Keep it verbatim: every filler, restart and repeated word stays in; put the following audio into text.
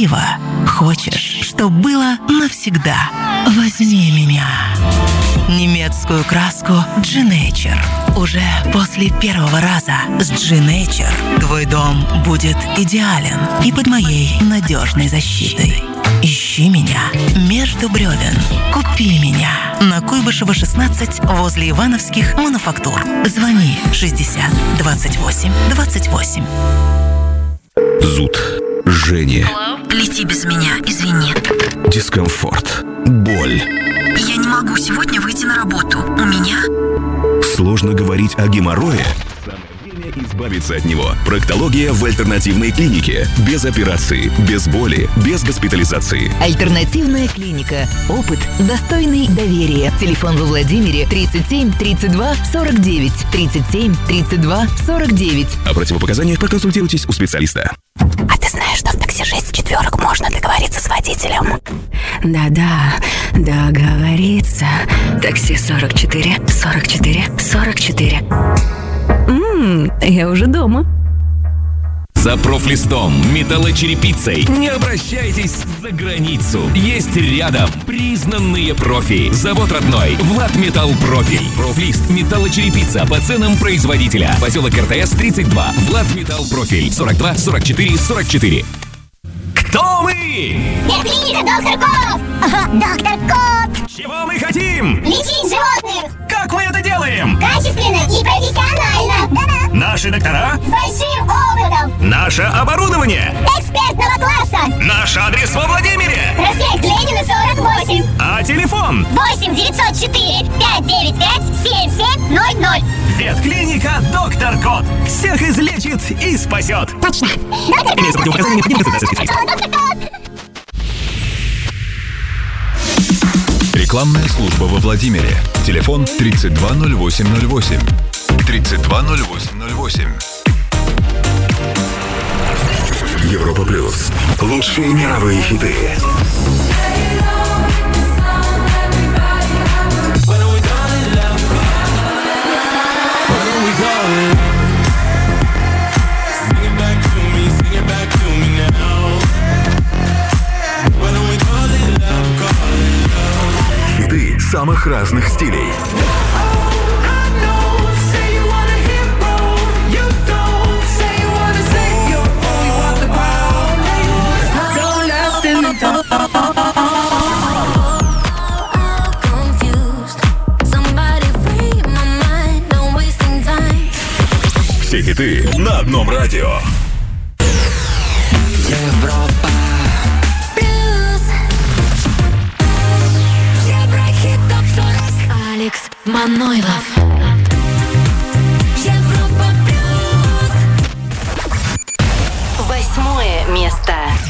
красиво. Хочешь, чтоб было навсегда. Возьми меня. Немецкую краску G-Nature. Уже после первого раза с G-Nature твой дом будет идеален и под моей надежной защитой. Ищи меня между бревен. Купи меня на Куйбышева, шестнадцать, возле Ивановских мануфактур. Звони шестьдесят двадцать восемь двадцать восемь. Зуд, жжение. Лети без меня, извини. Дискомфорт, боль. Я не могу сегодня выйти на работу. У меня... Сложно говорить о геморрое? Самое время избавиться от него. Проктология в альтернативной клинике. Без операции, без боли, без госпитализации. Альтернативная клиника. Опыт, достойный доверия. Телефон во Владимире тридцать семь тридцать два сорок девять. тридцать семь тридцать два сорок девять. О противопоказаниях проконсультируйтесь у специалиста. А ты знаешь, что в такси шесть четверок можно договориться с водителем? Да-да, договориться. Такси сорок четыре сорок четыре сорок четыре. Ммм, я уже дома. За профлистом, металлочерепицей не обращайтесь за границу. Есть рядом признанные профи. Завод родной Владметалл Профиль. Профлист, металлочерепица по ценам производителя. Поселок эр тэ эс тридцать два. Владметалл Профиль. сорок два сорок четыре сорок четыре. Кто мы? Ветклиника доктор Кот! Ага, доктор Кот! Чего мы хотим? Лечить животных! Как мы это делаем? Качественно и профессионально! Да-да! Наши доктора? С большим опытом! Наше оборудование? Экспертного класса! Наш адрес во Владимире? Проспект Ленина, сорок восемь! А телефон? восемь девятьсот четыре пятьсот девяносто пять семьдесят семь ноль ноль. Ветклиника доктор Кот. Всех излечит и спасет. Точно! Доктор Имеется противопоказание, необходимо консультация специалиста. Доктор Кот! Рекламная служба во Владимире. Телефон тридцать два ноль восемь ноль восемь. тридцать два ноль восемь ноль восемь. Европа плюс. Лучшие мировые хиты. Хиты самых разных стилей. Все хиты на одном радио. Европа Плюс. Еврохит топ сорок. Алекс Манойлов.